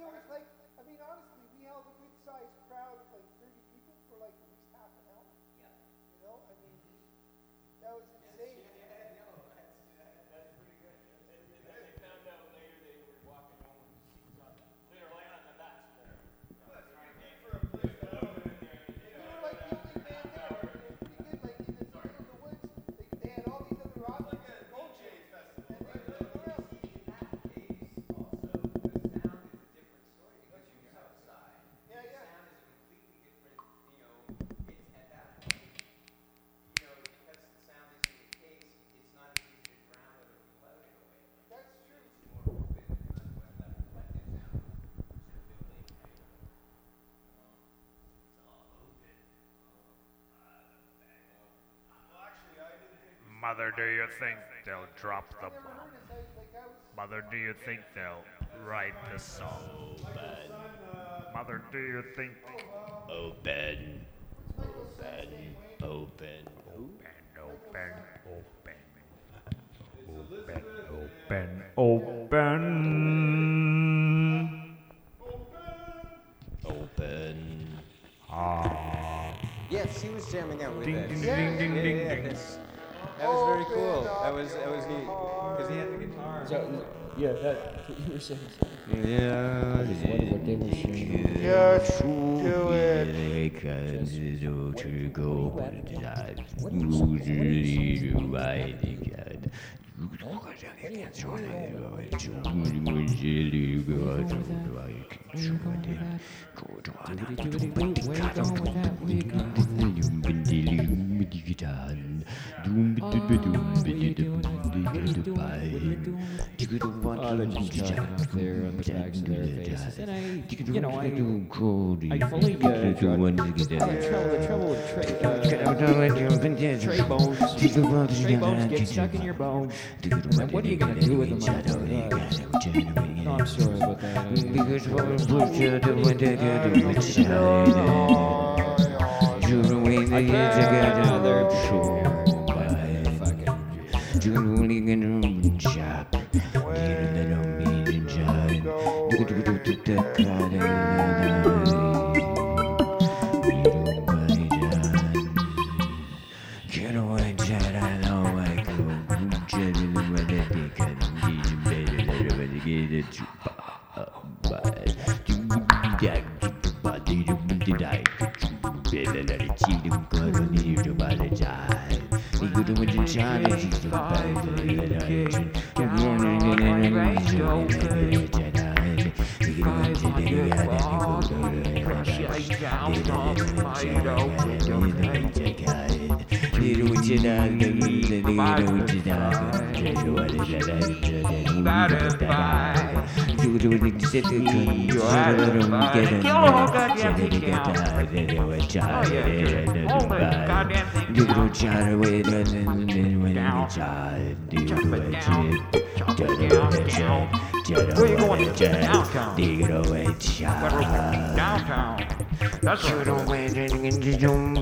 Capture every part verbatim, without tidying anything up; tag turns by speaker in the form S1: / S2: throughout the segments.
S1: there was like, I mean, honestly, we held a good sized crowd of like thirty people for like at least half an hour.
S2: Yeah.
S1: You know, I mean, that was insane.
S2: Yeah, yeah, no, that's, that, that's pretty good. And, and then they found out later they were walking home with seats on. They were laying on the backs of their.
S1: Well, that's pretty good for a place that open. They were like the only band there. They were pretty good, like in the middle of the woods. They, they had all these other rock
S3: Like a D J festival,
S1: and
S3: right?
S1: they played around.
S2: In that case, also, the sound is a different story because you're outside.
S1: Yeah,
S2: The
S1: yeah.
S2: sound is a completely different, you know, it's at that point, you know, because the sound is in the case, it's not as easy to drown it or flood it away. Like,
S1: That's true.
S2: it's more open, and that's what that reflective sound is sort of building. It's all open.
S3: Well, actually, I didn't think we
S4: Mother, do you think they'll drop the
S1: I never
S4: bomb?
S1: heard it. I, like, I was.
S4: Mother, do you think they'll write the song? Mother, do you think
S5: Open,
S1: Michael's son's
S5: open,
S1: name, Wayne?
S5: open.
S4: open, open, open, open, open, open.
S5: Open.
S4: Ah.
S6: Yes, he was jamming out with
S4: Ding,
S6: us.
S4: ding,
S1: Yeah,
S4: ding, ding,
S6: yeah,
S4: ding,
S6: yeah,
S4: ding.
S6: that's- That was very cool. That was that was neat because he had the guitar.
S7: So, yeah, that's what you were saying.
S5: Yeah,
S7: I just wondered what they were saying.
S1: Yes, do it.
S7: Oh, they're just talking out there on the backs of their faces. And I, you know, I, I fully, uh, uh, trouble, the trouble with Trey, uh, Trey bones, Trey bones get stuck in your bones. And what are you going to do with them after that? No, I'm sorry about that. I can't another
S8: Where you going? Downtown. Downtown. That's what we're doing.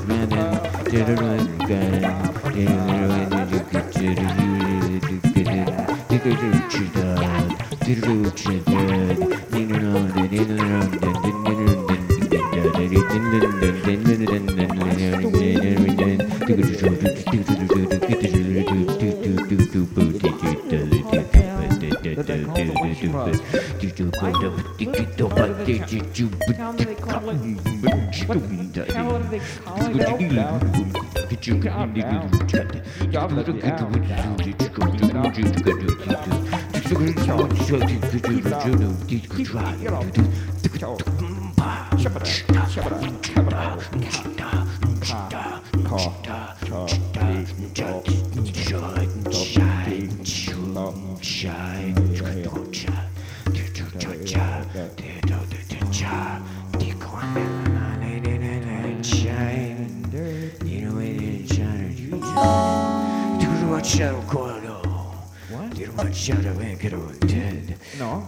S7: General No.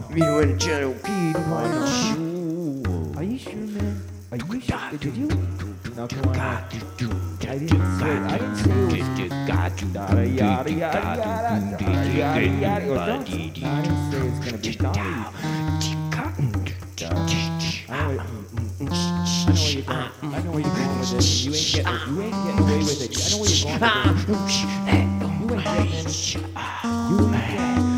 S7: Are you sure, man? Are you sure? Did you? No, come on. I didn't say. I didn't say it was. Yada yada yada yada yada yada. Or don't. No, I didn't say it's gonna be Dolly. I know where you're going. I know where you're going with this. You ain't getting. You ain't getting away with it. I know where you're going with this. You ain't getting it. You ain't getting.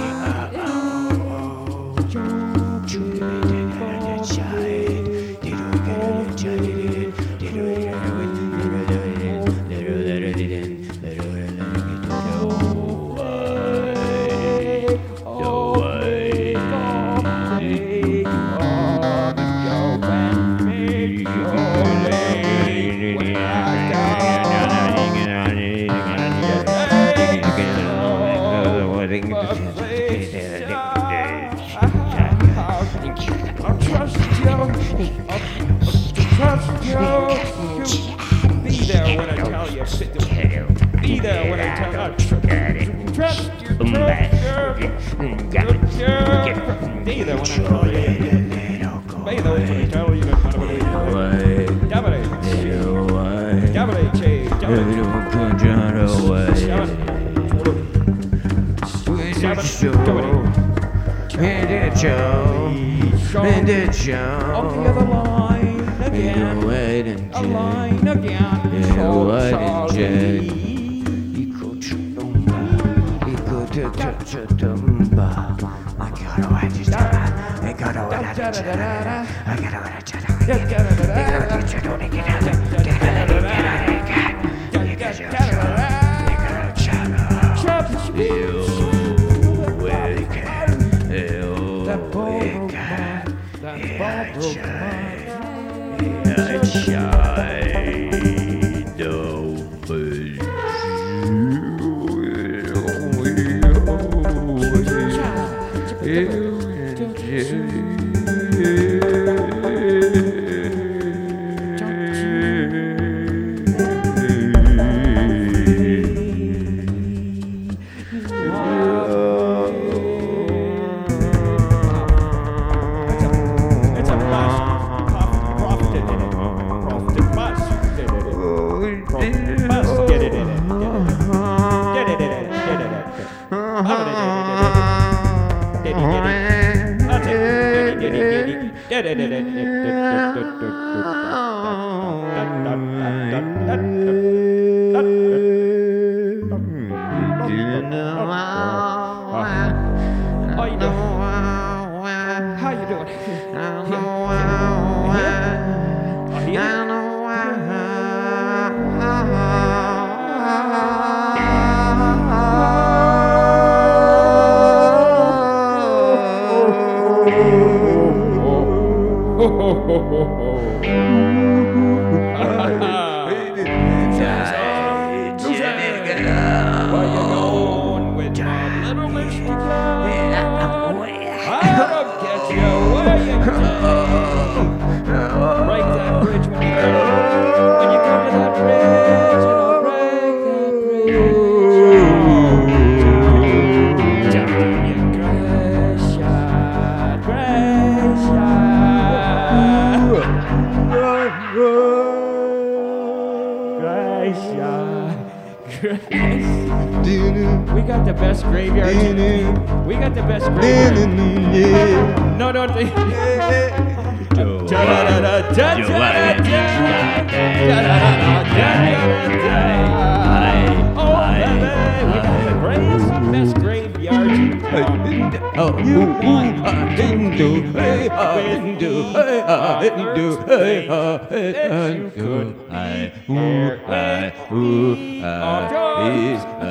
S7: On the other line again, a line again, Charlie. Gracias. We got the best graveyard. We got the best graveyard. No, no. Oh, baby, we got the greatest, best graveyard in town.
S5: Oh,
S7: You want
S5: I didn't do, hey, I didn't do, hey, I didn't do, hey, I didn't do, I, ooh, I, ooh, I, is, I,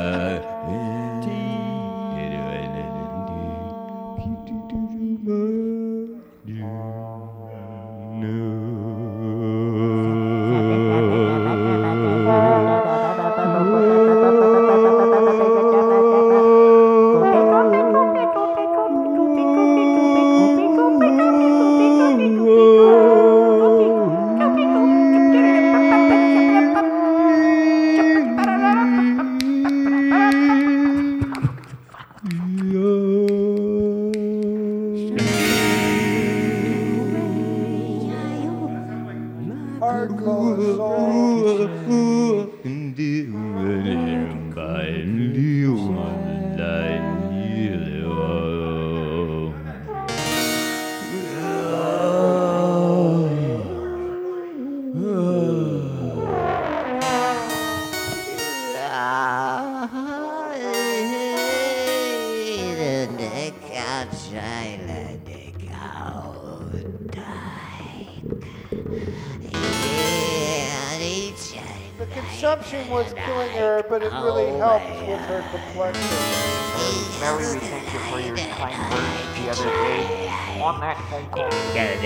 S1: The consumption was killing her, but it really helped with her complexion.
S9: Mary, we thank you for your kind words the other day on that phone call. We just,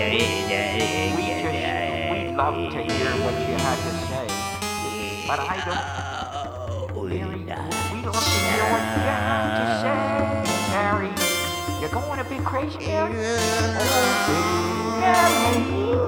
S9: we'd love to hear what you had to say. But I don't, Mary, we'd love to hear what you have to say. Mary, you're going a bit crazy, Mary? Mary.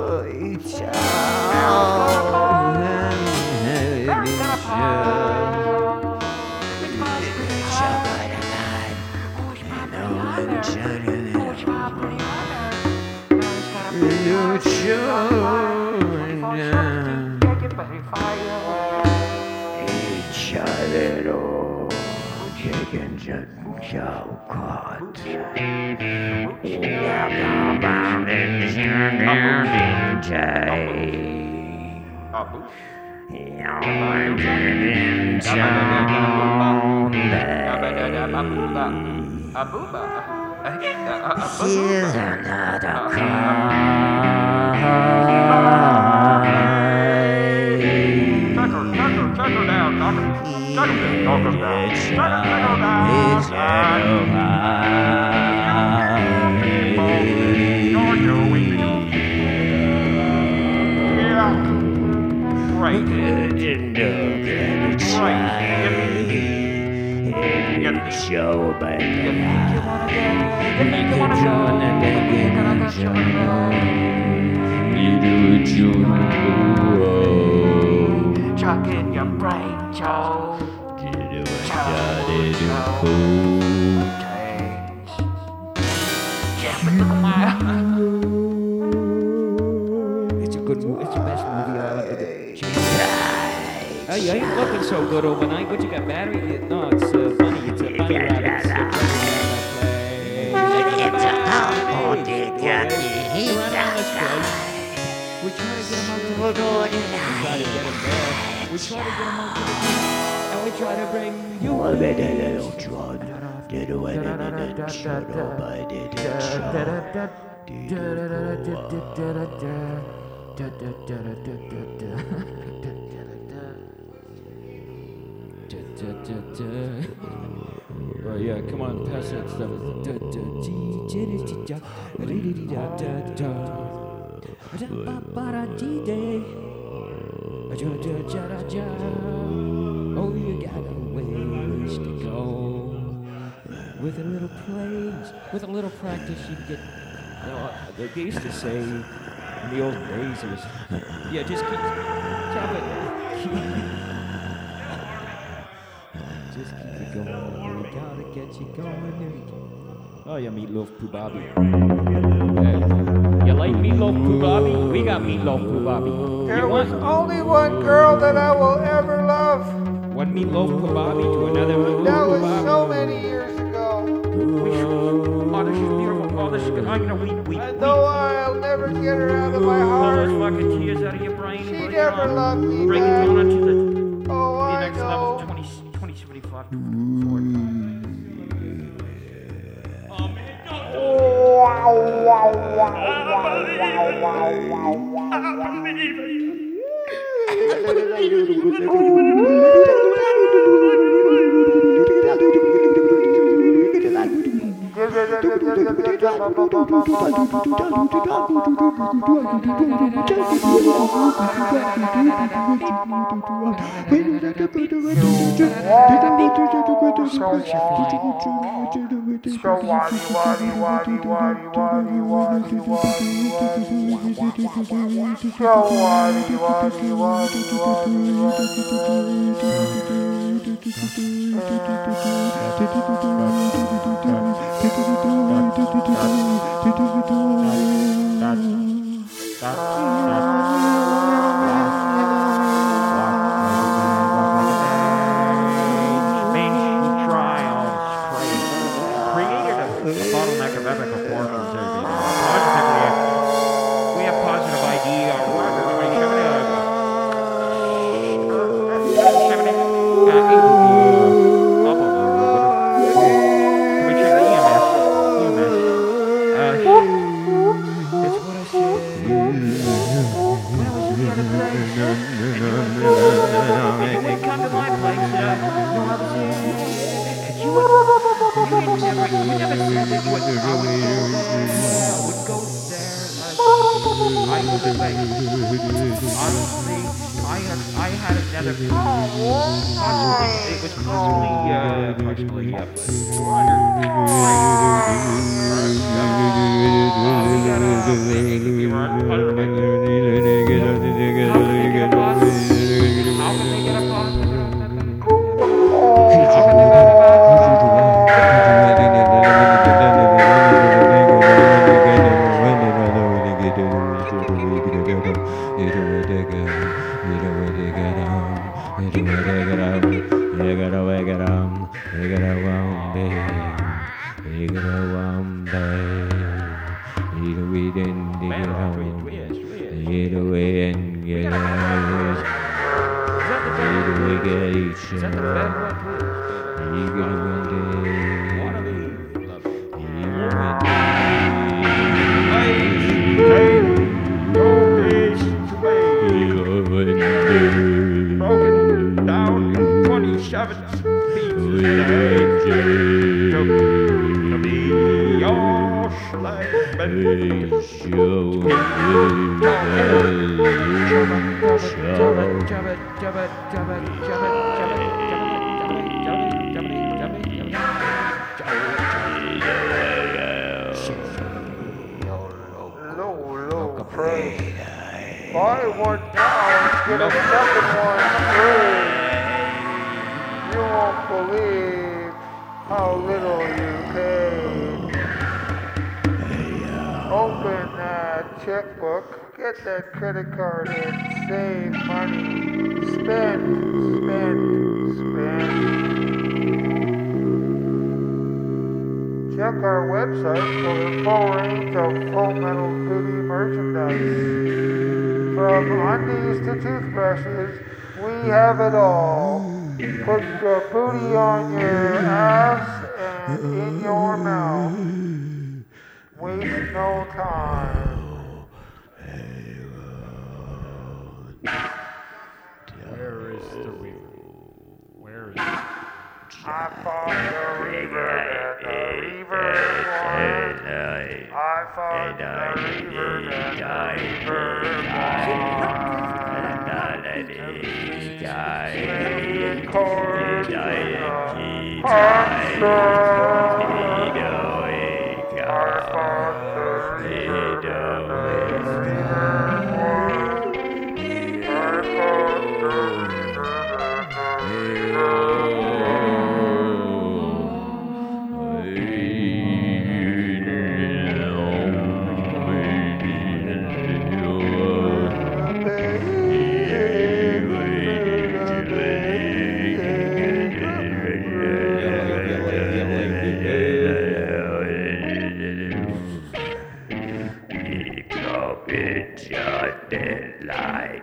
S8: Here's another cry. Show, baby.
S9: Chuck in your brain, Joe.
S7: It's a good movie. It's the best movie I ever did. Oh, you ain't looking so good overnight. What, you got battery? No, it's uh, funny. It's a funny rabbit. It's a funny rabbit. We try to get him out to the door. We try to get him there. We try to get him out to the door. And we try to bring you in. Oh yeah, come on, pass that stuff. Oh, you got a ways to go. With a little praise, with a little practice, you get. You know, they used to say in the old days, it was, yeah, just keep, tap it, keep, just keep it going. We gotta get you going. Oh yeah, Meatloaf Pubabi. Hey, you like Meatloaf Pubabi? We got Meatloaf Pubabi.
S1: There was only one girl that I will ever love.
S7: one meatloaf kababi to another meatloaf
S1: That was
S7: kababi.
S1: so many years ago.
S7: We should, oh, this is beautiful. Oh, this is good. I'm gonna weep, weep,
S1: I
S7: weep.
S1: know I'll never get her out of my
S7: Pull
S1: heart.
S7: those fucking tears out of your brain.
S1: She
S7: bring it
S1: never
S7: on.
S1: loved me
S7: Bring
S1: back.
S7: it down onto the,
S1: Oh,
S7: the
S1: I
S7: next level,
S1: know.
S7: twenty, twenty seventy-five.
S1: Oh, wow, wow, wow,
S7: bottleneck of epic proportions. Positively, we have positive I D or whatever. Honestly, I had I had another possibly it was possibly uh possibly yeah, but how can they get a broken down twenty-seven pieces to be your slave.
S1: Buy one now and get a second one free. You won't believe how little you paid. Open that checkbook, get that credit card and save money. Spend, spend, spend. Check our website for the full range of Full Metal Duty merchandise. From undies to toothbrushes, we have it all. Put your booty on your ass and in your mouth. Waste no time.
S4: Where is the weaver? Where is
S1: I fought the reaver and the reaver won. I fought the reaver and the reaver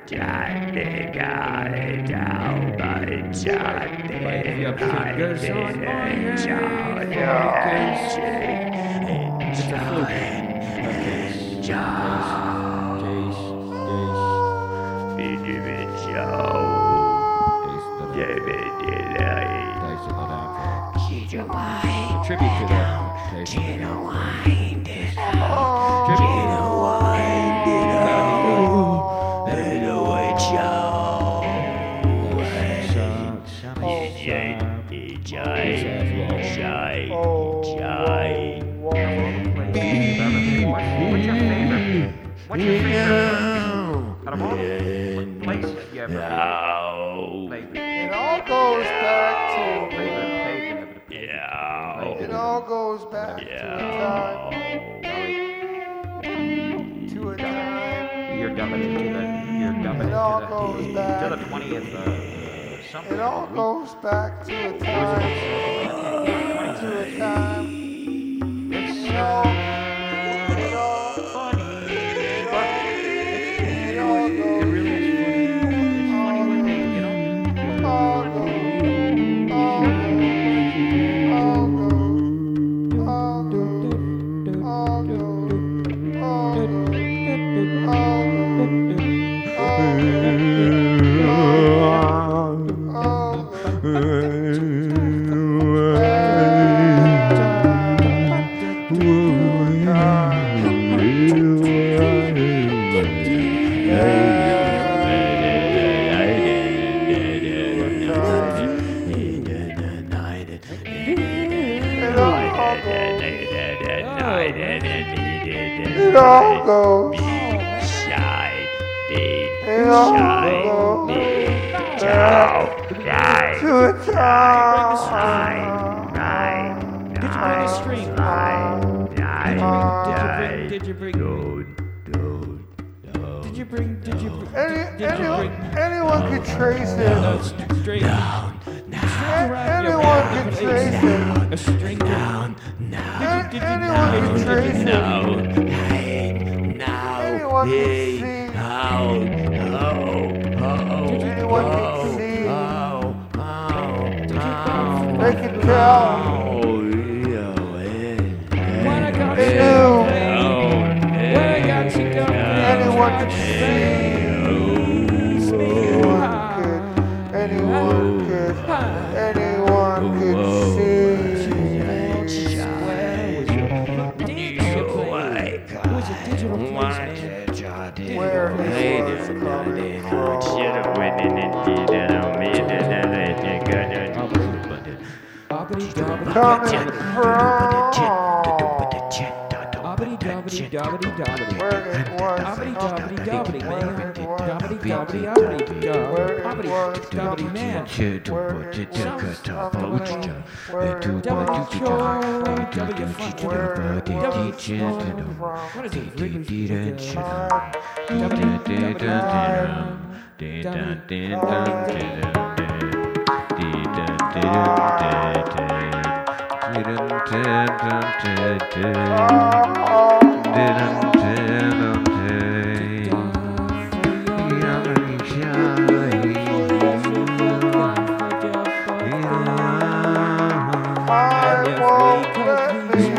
S7: Johnny got it down by Johnny. If you have fingers on my head, Johnny. It's a fluke. Okay. Joe. David Joe. David Delay. Tribute to that. Gina Wind. Gina Wind. Anyway, Joe. Jai, Jai, Jai.
S2: What's your favorite? What's your favorite? Out of all the places you ever played.
S1: It all goes back to.
S7: Yeah.
S1: It all goes back to a time. To a time.
S2: You're dumbing it to the. You're dumbing
S1: It all
S2: it
S1: goes
S2: to the.
S1: back.
S2: To the twentieth. Uh, something.
S1: It all goes back to a time. To a time. It's so. It all funny. It all. It all goes.
S2: It really is funny. It's funny when they, you know.
S1: All goes. All goes. All goes. All goes. All goes. All goes. All It all goes.
S7: Shine, be,
S1: It all
S7: shine,
S1: goes.
S7: be, Joe, die,
S1: To a time.
S7: nine, nine,
S6: Did you bring a string?
S7: nine, nine,
S6: Did you bring? Did you bring? Did you bring? Did you bring?
S1: Any,
S6: Did you
S1: anyone,
S6: bring?
S1: anyone could trace
S6: No,
S1: it.
S6: it's straight.
S1: Anyone could trace it.
S6: A string down.
S1: An- Anyone could trace it. Anyone could see. Anyone could see. They could tell.
S6: When I got
S1: They
S6: you,
S1: knew.
S6: when I got you, go.
S1: Anyone could see. Anyone could. Anyone could see. Where is it coming from? Coming from. Where it was
S6: Dobbity
S1: coming.
S6: dobbity dobbity man.
S1: Where it was
S6: Dobbity dobbity
S1: coming.
S6: dobbity
S1: Where
S6: dobbity
S1: it
S6: dobbity
S1: was
S6: dobbity
S1: coming.
S6: man.
S1: Where it was coming. Where it
S6: Dobbity
S1: was
S6: joy,
S1: coming.
S6: dobbity fucking.
S1: Where it was
S6: Dobbity
S1: coming
S6: What is
S1: from.
S6: it? Wrigley Field.
S1: Time.
S6: Dobbity dobbity
S1: I won't let me.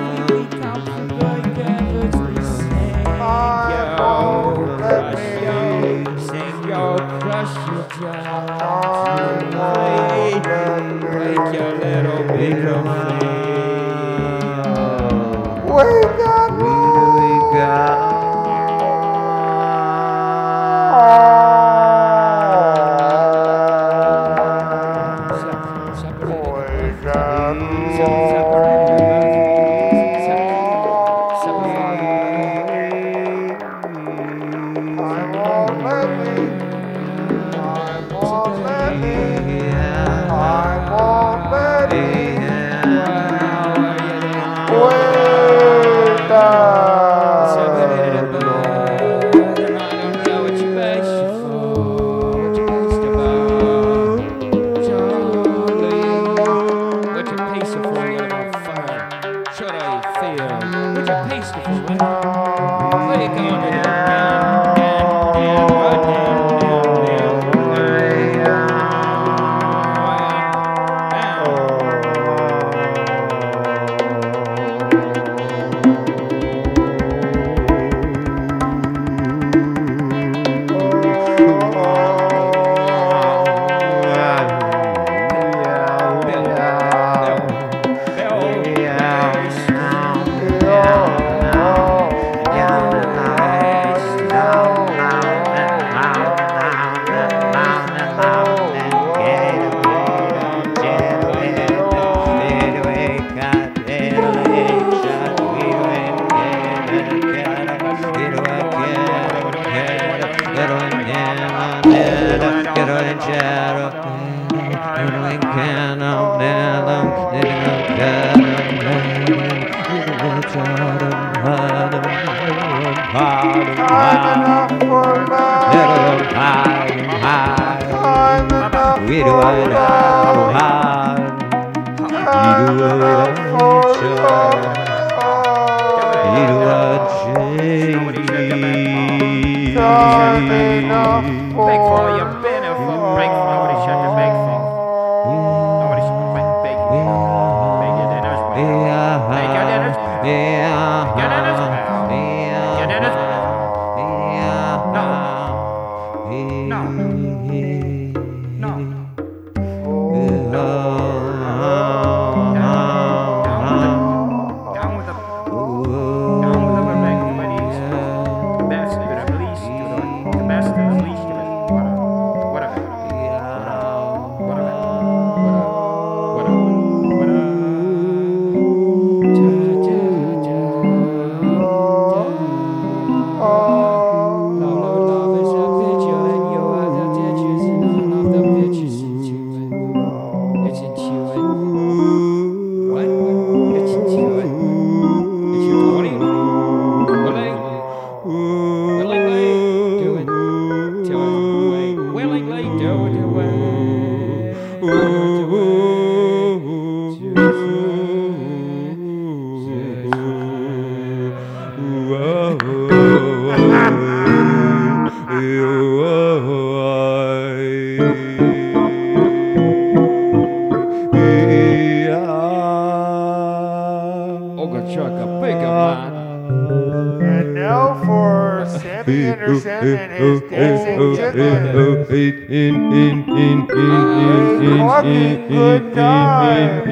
S1: I won't let me.
S6: Sing your crush your job.
S1: I won't let me.
S6: Break your little bit of
S1: Wake up. Wake up. I won't let me. I won't let me. I won't let me. Wake
S6: What's your pace of
S7: Big for your benefit. Big for nobody shut the big for. Nobody shut the big big. Big it in his big. Big it in his big. Get in his big. Get in his big. No. No. No. Down with the down with the big ladies. The best, but at least the best at least give it whatever. Whatever. Whatever.
S1: And now for Sammy Anderson and his dancing chicken. Fucking good time.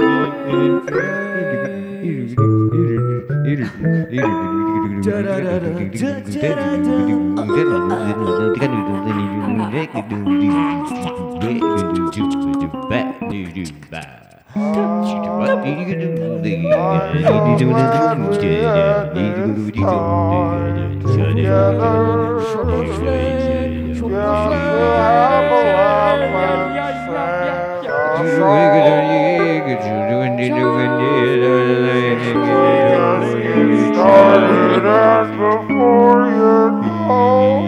S1: Started as before you know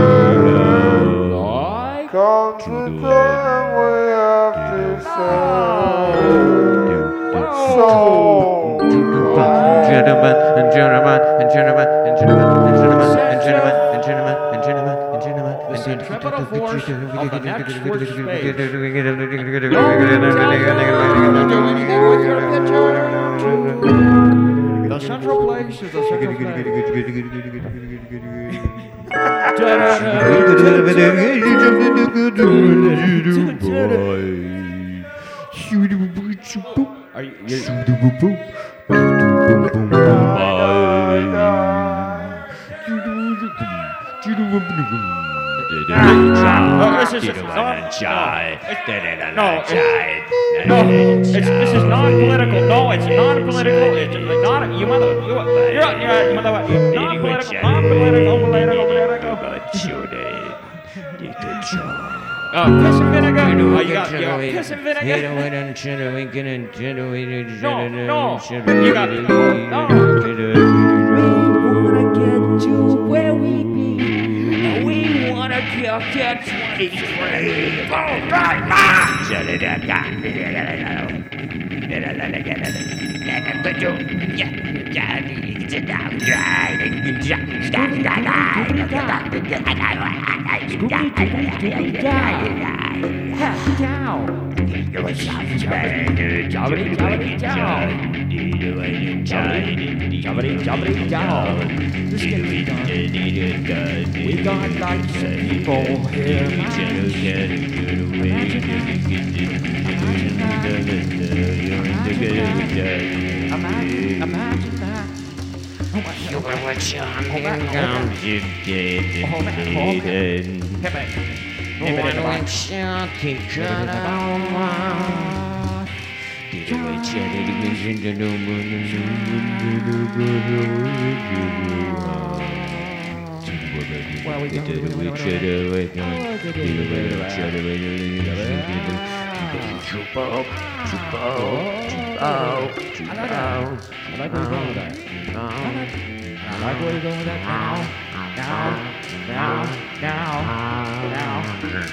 S1: it. Come to them we have to say. So.
S5: Gentlemen and gentlemen and gentlemen and gentlemen and gentlemen and gentlemen and gentlemen and gentlemen and gentlemen.
S7: The centripetal force of the next word space. The central place is the central Are you? No, it's, this is non-political. No, it's non-political. It's not. You mother. You, you're, you're, you mother. Non-political. Non-political. Political. Political. Oh, piss and vinegar. Oh, you got, you got piss and vinegar. No, no. You got. No.
S8: wanna get to where we be. We wanna get to twenty-three. All right, we got like people here. Imagine, imagine that. You were what you're down. You did it. One shall keep shut on. Well, we Jump up, jump out, jump out,
S7: I like where you're going with that. I like where you're going with that. Now, now, now, now, now,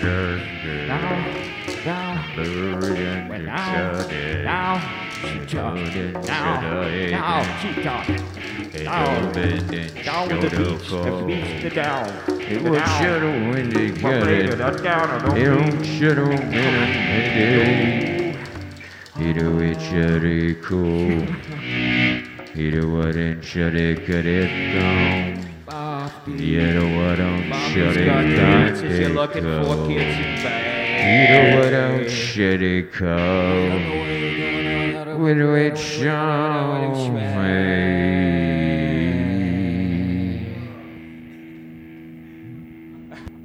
S7: now, now, now, she talking, now, now, she talking, down, down with the beach, the beach, the down,
S8: It was shadow when they got it. It don't shadow when they do it, shut it cool. He do what and shut it, cut it down. You do what and shut it, cut it cool. You do what and shut it cool. We do it, show me.